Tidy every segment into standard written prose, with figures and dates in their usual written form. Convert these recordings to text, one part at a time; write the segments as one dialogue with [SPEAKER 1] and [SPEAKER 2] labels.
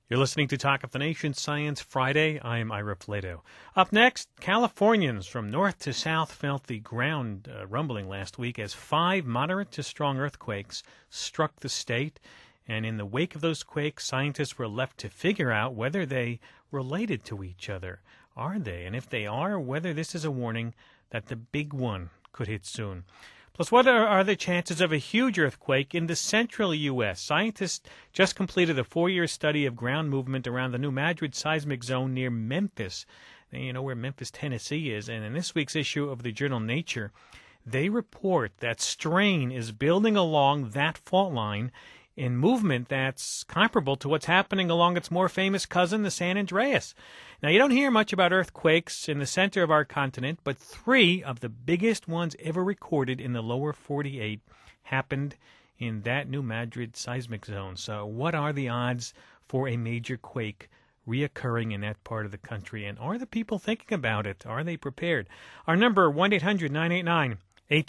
[SPEAKER 1] You're listening to Talk of the Nation Science Friday. I'm Ira Plato. Up next, Californians from north to south felt the ground rumbling last week as 5 moderate to strong earthquakes struck the state. And in the wake of those quakes, scientists were left to figure out whether they related to each other. Are they? And if they are, whether this is a warning that the big one could hit soon. Plus, what are the chances of a huge earthquake in the central U.S.? Scientists just completed a 4-year study of ground movement around the New Madrid seismic zone near Memphis. You know where Memphis, Tennessee is. And in this week's issue of the journal Nature, they report that strain is building along that fault line in movement that's comparable to what's happening along its more famous cousin, the San Andreas. Now, you don't hear much about earthquakes in the center of our continent, but 3 of the biggest ones ever recorded in the lower 48 happened in that New Madrid seismic zone. So what are the odds for a major quake reoccurring in that part of the country? And are the people thinking about it? Are they prepared? Our number, 1-800-989-8255,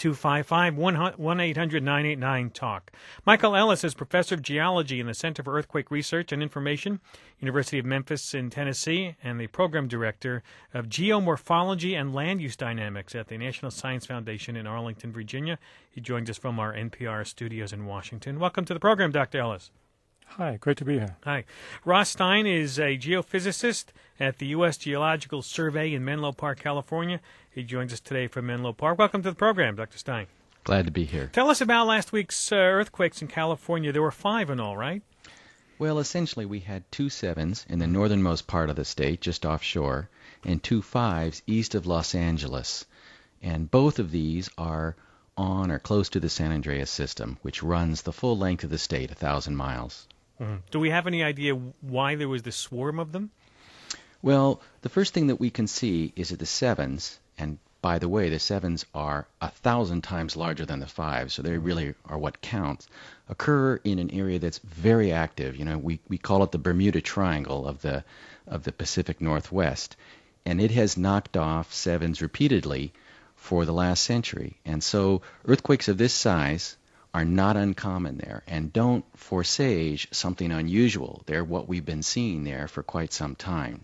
[SPEAKER 1] 1-800-989-TALK. Michael Ellis is professor of geology in the Center for Earthquake Research and Information, University of Memphis in Tennessee, and the program director of geomorphology and land use dynamics at the National Science Foundation in Arlington, Virginia. He joins us from our NPR studios in Washington. Welcome to the program, Dr. Ellis.
[SPEAKER 2] Hi, great to be here.
[SPEAKER 1] Hi. Ross Stein is a geophysicist at the U.S. Geological Survey in Menlo Park, California. He joins us today from Menlo Park. Welcome to the program, Dr. Stein.
[SPEAKER 3] Glad to be here.
[SPEAKER 1] Tell us about last week's earthquakes in California. There were 5 in all, right?
[SPEAKER 3] Well, essentially we had 2 7s in the northernmost part of the state, just offshore, and 2 5s east of Los Angeles. And both of these are on or close to the San Andreas system, which runs the full length of the state, 1,000 miles.
[SPEAKER 1] Do we have any idea why there was this swarm of them?
[SPEAKER 3] Well, the first thing that we can see is that the 7s, and by the way, the 7s are 1,000 times larger than the 5s, so they really are what counts, occur in an area that's very active. You know, we call it the Bermuda Triangle of the Pacific Northwest, and it has knocked off 7s repeatedly for the last century. And so earthquakes of this size are not uncommon there and don't foresage something unusual. They're what we've been seeing there for quite some time.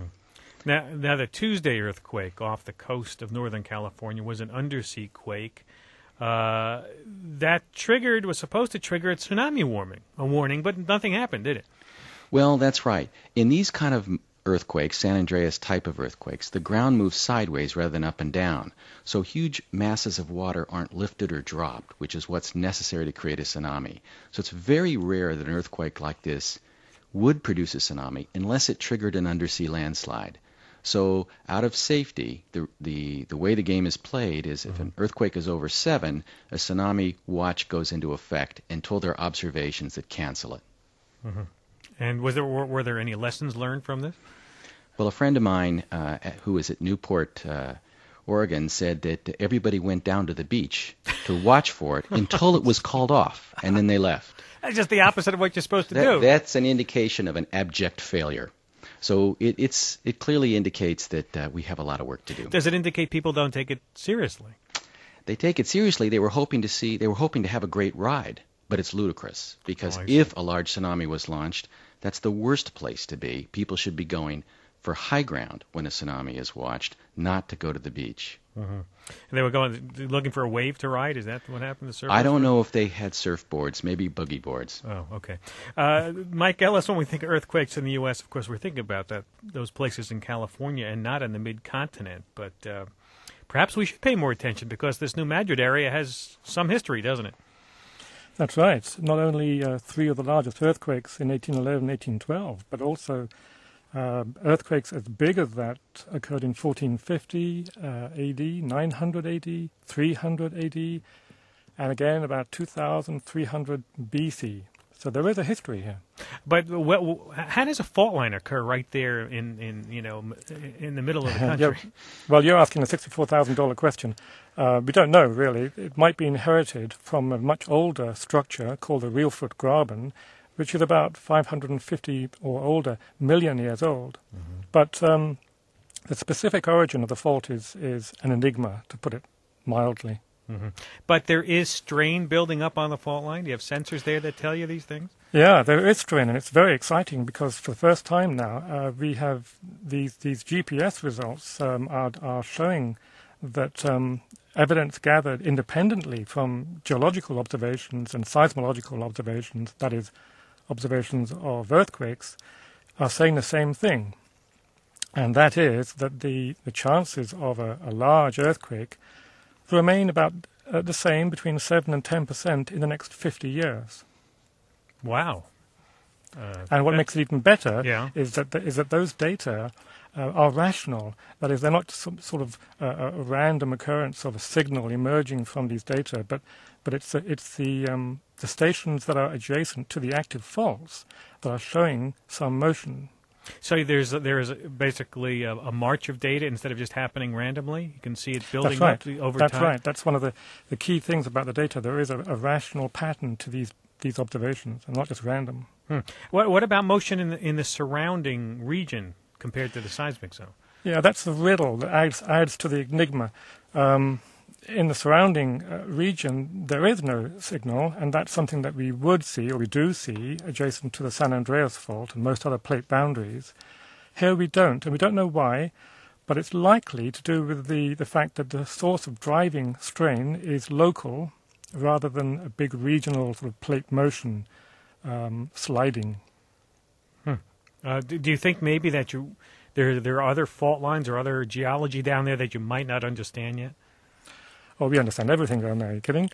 [SPEAKER 1] Now, the Tuesday earthquake off the coast of Northern California was an undersea quake. That was supposed to trigger a tsunami warning, but nothing happened, did it?
[SPEAKER 3] Well, that's right. In these kind of earthquakes, San Andreas type of earthquakes, the ground moves sideways rather than up and down. So huge masses of water aren't lifted or dropped, which is what's necessary to create a tsunami. So it's very rare that an earthquake like this would produce a tsunami unless it triggered an undersea landslide. So out of safety, the way the game is played is if an earthquake is over 7, a tsunami watch goes into effect until there are observations that cancel it.
[SPEAKER 1] And were there any lessons learned from this?
[SPEAKER 3] Well, a friend of mine who is at Newport, Oregon, said that everybody went down to the beach to watch for it until it was called off, and then they left.
[SPEAKER 1] That's just the opposite of what you're supposed to do.
[SPEAKER 3] That's an indication of an abject failure. So it clearly indicates that we have a lot of work to do.
[SPEAKER 1] Does it indicate people don't take it seriously?
[SPEAKER 3] They take it seriously. They were hoping to have a great ride, but it's ludicrous because if a large tsunami was launched, that's the worst place to be. People should be going for high ground when a tsunami is watched, not to go to the beach.
[SPEAKER 1] And they were looking for a wave to ride? Is that what happened to surfers?
[SPEAKER 3] I don't know if they had surfboards, maybe boogie boards.
[SPEAKER 1] Oh, okay. Mike Ellis, when we think of earthquakes in the U.S., of course, we're thinking about those places in California and not in the mid-continent. But perhaps we should pay more attention because this New Madrid area has some history, doesn't it?
[SPEAKER 2] That's right. Not only 3 of the largest earthquakes in 1811, 1812, but also earthquakes as big as that occurred in 1450 AD, 900 AD, 300 AD, and again about 2300 BC. So there is a history here.
[SPEAKER 1] But how does a fault line occur right there in the middle of the country?
[SPEAKER 2] Well, you're asking a $64,000 question. We don't know, really. It might be inherited from a much older structure called the Reelfoot Graben, which is about 550 or older million years old. But the specific origin of the fault is an enigma, to put it mildly.
[SPEAKER 1] But there is strain building up on the fault line? Do you have sensors there that tell you these things?
[SPEAKER 2] Yeah, there is strain, and it's very exciting because for the first time now we have these GPS results are showing that evidence gathered independently from geological observations and seismological observations, that is, observations of earthquakes, are saying the same thing. And that is that the chances of a large earthquake remain about the same, between 7 and 10% in the next 50 years.
[SPEAKER 1] Wow.
[SPEAKER 2] And what makes it even better
[SPEAKER 1] Yeah.
[SPEAKER 2] is that those data are rational. That is, they're not some sort of a random occurrence of a signal emerging from these data, but it's the stations that are adjacent to the active faults that are showing some motion.
[SPEAKER 1] So there is basically a march of data instead of just happening randomly. You can see it building
[SPEAKER 2] That's right.
[SPEAKER 1] up over
[SPEAKER 2] That's
[SPEAKER 1] time.
[SPEAKER 2] right. That's one of the key things about the data. There is a rational pattern to these observations, and not just random.
[SPEAKER 1] What about motion in the surrounding region compared to the seismic zone?
[SPEAKER 2] Yeah, that's the riddle that adds to the enigma. In the surrounding region, there is no signal, and that's something that we would see, or we do see, adjacent to the San Andreas Fault and most other plate boundaries. Here we don't, and we don't know why, but it's likely to do with the fact that the source of driving strain is local rather than a big regional sort of plate motion sliding.
[SPEAKER 1] Do you think maybe that there are other fault lines or other geology down there that you might not understand yet?
[SPEAKER 2] Oh, we understand everything down there. Are you kidding?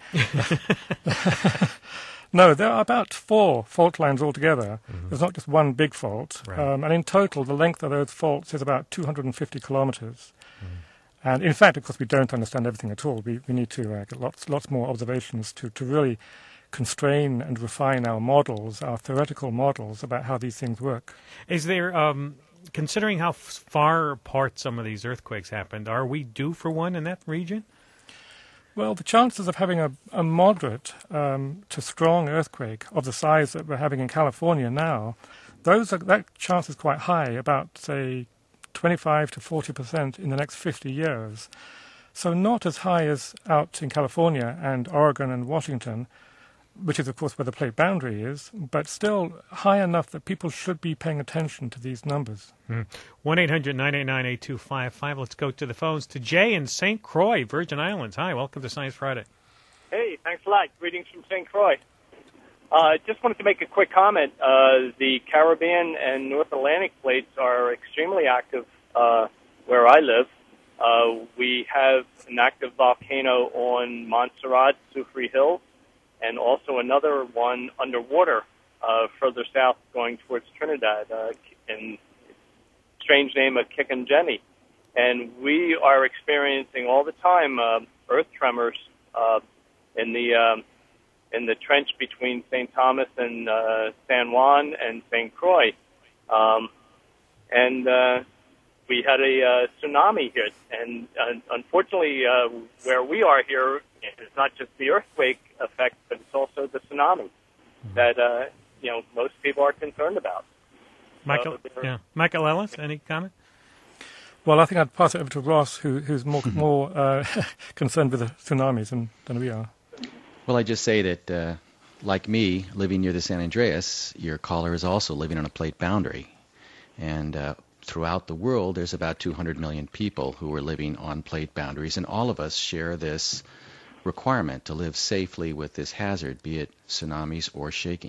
[SPEAKER 2] No, there are about 4 fault lines altogether. Mm-hmm. There's not just one big fault.
[SPEAKER 1] Right.
[SPEAKER 2] And in total, the length of those faults is about 250 kilometers. Mm-hmm. And in fact, of course, we don't understand everything at all. We need to get lots more observations to really constrain and refine our models, our theoretical models about how these things work.
[SPEAKER 1] Is there, considering how far apart some of these earthquakes happened, are we due for one in that region?
[SPEAKER 2] Well, the chances of having a moderate to strong earthquake of the size that we're having in California now, that chance is quite high, about, say, 25 to 40% in the next 50 years. So not as high as out in California and Oregon and Washington, which is, of course, where the plate boundary is, but still high enough that people should be paying attention to these numbers.
[SPEAKER 1] 1-800-989-8255. Let's go to the phones to Jay in St. Croix, Virgin Islands. Hi, welcome to Science Friday.
[SPEAKER 4] Hey, thanks a lot. Greetings from St. Croix. Just wanted to make a quick comment. The Caribbean and North Atlantic plates are extremely active where I live. We have an active volcano on Montserrat, Soufriere Hills, and also another one underwater further south going towards Trinidad, in strange name of Kikunjeni. And we are experiencing all the time earth tremors in the trench between St. Thomas and San Juan and St. Croix. And we had a tsunami hit. And unfortunately, where we are here, it's not just the earthquake effect, but it's also the tsunami that most people are concerned about.
[SPEAKER 1] Michael Ellis, any comment?
[SPEAKER 2] Well, I think I'd pass it over to Ross, who's more concerned with the tsunamis than we are.
[SPEAKER 3] Well, I just say that, like me, living near the San Andreas, your caller is also living on a plate boundary. And throughout the world, there's about 200 million people who are living on plate boundaries, and all of us share this requirement to live safely with this hazard, be it tsunamis or shaking.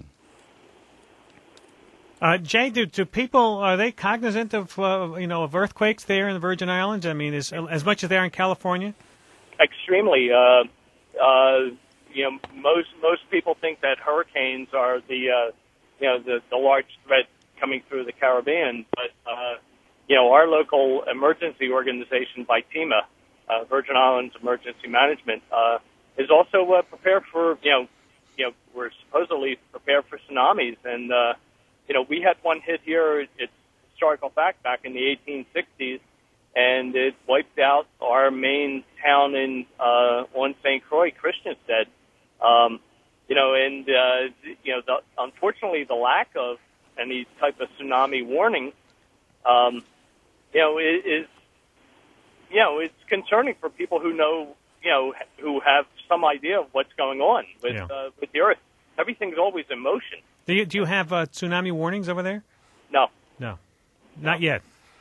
[SPEAKER 1] Jay, do people, are they cognizant of of earthquakes there in the Virgin Islands? I mean, as much as they are in California?
[SPEAKER 4] Extremely. Most people think that hurricanes are the large threat coming through the Caribbean, but our local emergency organization, VITEMA, Virgin Islands Emergency Management, is also prepared for we're supposedly prepared for tsunamis, and we had one hit here. It's historical fact back in the 1860s, and it wiped out our main town on St. Croix, Christiansted. Unfortunately, the lack of any type of tsunami warning, it's concerning for people who know, who have some idea of what's going on with the Earth. Everything's always in motion.
[SPEAKER 1] Do you have tsunami warnings over there?
[SPEAKER 4] No.
[SPEAKER 1] No, not yet.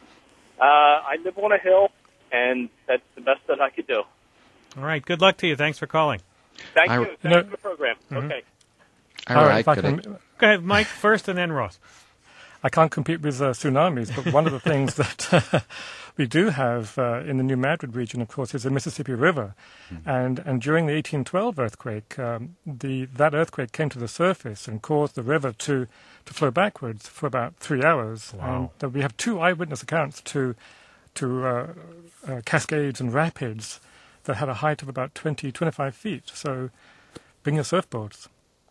[SPEAKER 4] I live on a hill, and that's the best that I could do.
[SPEAKER 1] All right. Good luck to you. Thanks for calling.
[SPEAKER 4] Thank you. Thanks for the program.
[SPEAKER 1] Mm-hmm.
[SPEAKER 4] Okay.
[SPEAKER 3] All right.
[SPEAKER 1] Go ahead, Mike, first, and then Ross.
[SPEAKER 2] I can't compete with tsunamis, but one of the things that we do have in the New Madrid region, of course, is the Mississippi River. And during the 1812 earthquake, that earthquake came to the surface and caused the river to flow backwards for about 3 hours.
[SPEAKER 1] Wow.
[SPEAKER 2] And we have 2 eyewitness accounts to cascades and rapids that had a height of about 25 feet. So bring your surfboards.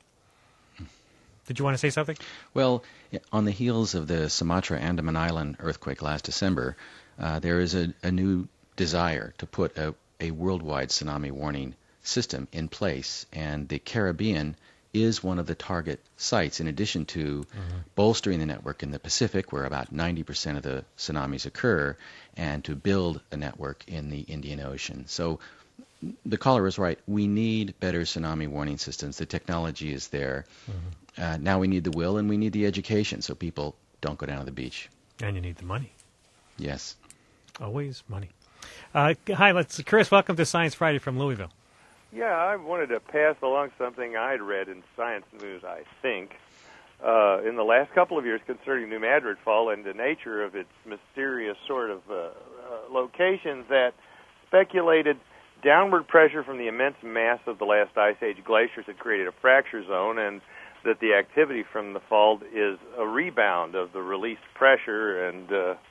[SPEAKER 1] Did you want to say something?
[SPEAKER 3] Well, on the heels of the Sumatra Andaman Island earthquake last December, there is a new desire to put a worldwide tsunami warning system in place, and the Caribbean is one of the target sites, in addition to bolstering the network in the Pacific, where about 90% of the tsunamis occur, and to build a network in the Indian Ocean. So the caller is right. We need better tsunami warning systems. The technology is there. Now we need the will and we need the education so people don't go down to the beach.
[SPEAKER 1] And you need the money.
[SPEAKER 3] Yes.
[SPEAKER 1] Always money. Hi, Chris, welcome to Science Friday from Louisville.
[SPEAKER 5] Yeah, I wanted to pass along something I'd read in Science News, I think, in the last couple of years concerning New Madrid Fall and the nature of its mysterious sort of locations that speculated downward pressure from the immense mass of the last ice age glaciers had created a fracture zone, and that the activity from the fault is a rebound of the released pressure and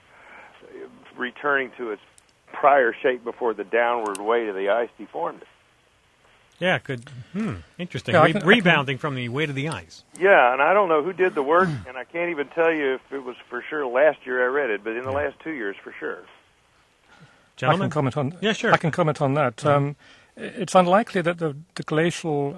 [SPEAKER 5] returning to its prior shape before the downward weight of the ice deformed it.
[SPEAKER 1] Yeah, good. Interesting.
[SPEAKER 2] Yeah,
[SPEAKER 1] Rebounding from the weight of the ice.
[SPEAKER 5] Yeah, and I don't know who did the work, and I can't even tell you if it was for sure last year I read it, but in the last 2 years for sure.
[SPEAKER 1] Gentlemen?
[SPEAKER 2] I can comment on.
[SPEAKER 1] Yeah, sure.
[SPEAKER 2] I can comment on that. It's unlikely that the glacial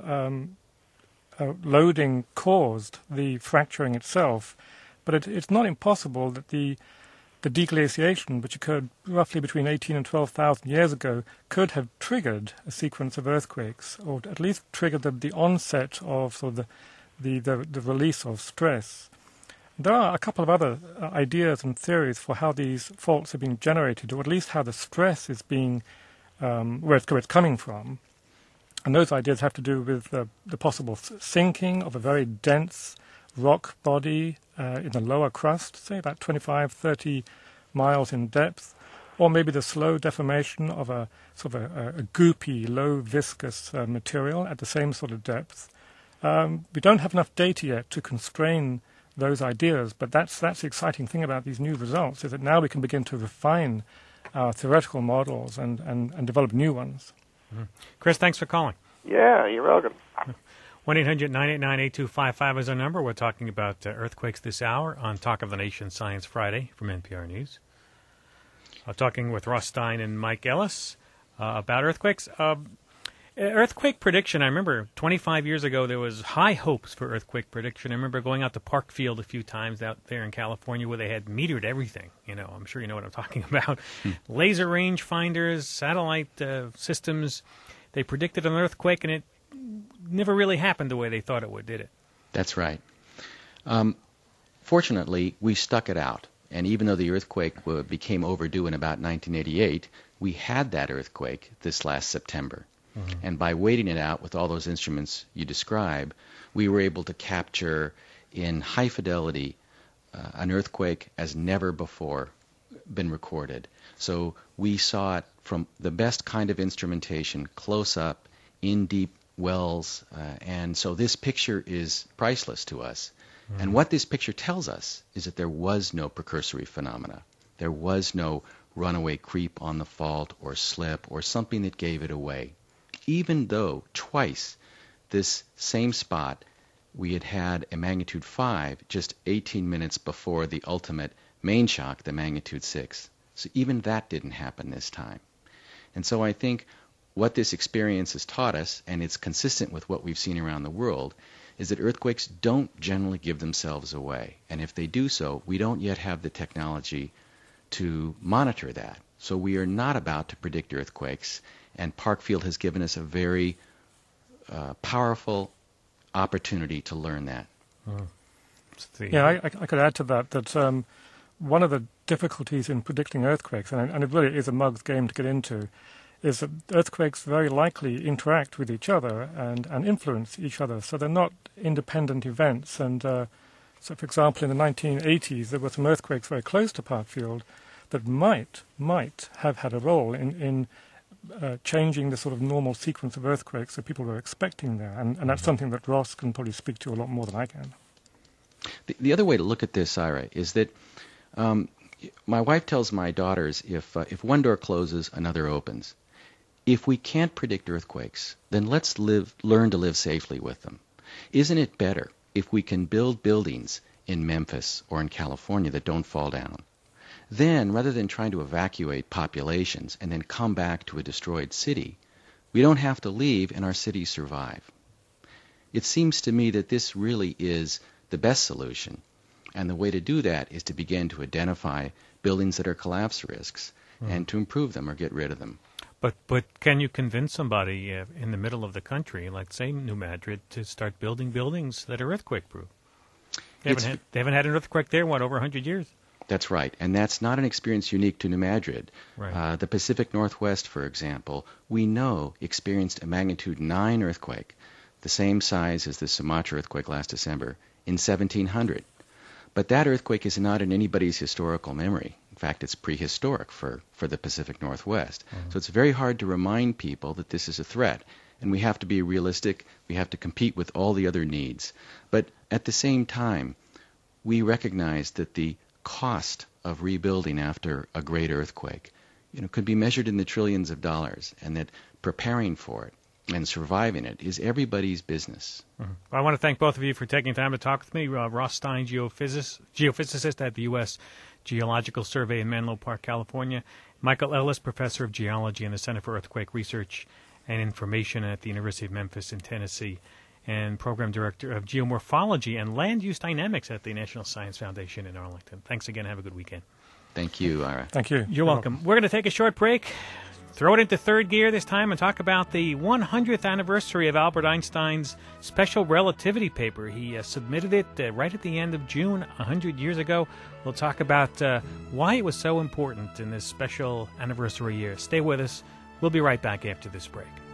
[SPEAKER 2] loading caused the fracturing itself, but it's not impossible that the deglaciation, which occurred roughly between 18 and 12,000 years ago, could have triggered a sequence of earthquakes, or at least triggered the onset of sort of the release of stress. There are a couple of other ideas and theories for how these faults have been generated, or at least how the stress is being, where it's coming from. And those ideas have to do with the possible sinking of a very dense rock body in the lower crust, say about 25, 30 miles in depth, or maybe the slow deformation of a sort of a goopy, low viscous material at the same sort of depth. We don't have enough data yet to constrain those ideas, but that's the exciting thing about these new results, is that now we can begin to refine our theoretical models and develop new ones.
[SPEAKER 1] Chris, thanks for calling.
[SPEAKER 5] Yeah, you're welcome.
[SPEAKER 1] 1-800-989-8255 is our number. We're talking about earthquakes this hour on Talk of the Nation Science Friday from NPR News. Talking with Ross Stein and Mike Ellis about earthquakes. Earthquake prediction, I remember 25 years ago there was high hopes for earthquake prediction. I remember going out to Parkfield a few times out there in California where they had metered everything. You know, I'm sure you know what I'm talking about. Laser range finders, satellite systems. They predicted an earthquake and it never really happened the way they thought it would, did it?
[SPEAKER 3] That's right. Fortunately, we stuck it out. And even though the earthquake became overdue in about 1988, we had that earthquake this last September. And by waiting it out with all those instruments you describe, we were able to capture in high fidelity an earthquake as never before been recorded. So we saw it from the best kind of instrumentation, close up, in deep wells, and so this picture is priceless to us. And what this picture tells us is that there was no precursory phenomena. There was no runaway creep on the fault or slip or something that gave it away. Even though twice this same spot we had a magnitude 5 just 18 minutes before the ultimate main shock, the magnitude 6. So even that didn't happen this time. And so I think what this experience has taught us, and it's consistent with what we've seen around the world, is that earthquakes don't generally give themselves away. And if they do so, we don't yet have the technology to monitor that. So we are not about to predict earthquakes, and Parkfield has given us a very powerful opportunity to learn that.
[SPEAKER 2] Yeah, I could add to that one of the difficulties in predicting earthquakes, and it really is a mug's game to get into, is that earthquakes very likely interact with each other and influence each other. So they're not independent events. And so, for example, in the 1980s, there were some earthquakes very close to Parkfield that might have had a role in changing the sort of normal sequence of earthquakes that people were expecting there. And that's something that Ross can probably speak to a lot more than I can.
[SPEAKER 3] The other way to look at this, Ira, is that my wife tells my daughters if one door closes, another opens. If we can't predict earthquakes, then let's learn to live safely with them. Isn't it better if we can build buildings in Memphis or in California that don't fall down? Then, rather than trying to evacuate populations and then come back to a destroyed city, we don't have to leave and our cities survive. It seems to me that this really is the best solution, and the way to do that is to begin to identify buildings that are collapse risks and to improve them or get rid of them.
[SPEAKER 1] But can you convince somebody in the middle of the country, like say New Madrid, to start building buildings that are earthquake-proof? They haven't had an earthquake there, over 100 years?
[SPEAKER 3] That's right, and that's not an experience unique to New Madrid.
[SPEAKER 1] Right.
[SPEAKER 3] The Pacific Northwest, for example, we know experienced a magnitude 9 earthquake, the same size as the Sumatra earthquake last December, in 1700. But that earthquake is not in anybody's historical memory. In fact, it's prehistoric for the Pacific Northwest. So it's very hard to remind people that this is a threat. And we have to be realistic. We have to compete with all the other needs. But at the same time, we recognize that the cost of rebuilding after a great earthquake, could be measured in the trillions of dollars, and that preparing for it and surviving it is everybody's business.
[SPEAKER 1] Well, I want to thank both of you for taking time to talk with me. Ross Stein, geophysicist at the U.S. Geological Survey in Menlo Park, California. Michael Ellis, professor of geology in the Center for Earthquake Research and Information at the University of Memphis in Tennessee, and program director of geomorphology and land use dynamics at the National Science Foundation in Arlington. Thanks again. Have a good weekend.
[SPEAKER 3] Thank you, Ira.
[SPEAKER 2] Thank you.
[SPEAKER 1] You're welcome. We're going to take a short break, throw it into third gear this time, and talk about the 100th anniversary of Albert Einstein's special relativity paper. He submitted it right at the end of June 100 years ago. We'll talk about why it was so important in this special anniversary year. Stay with us. We'll be right back after this break.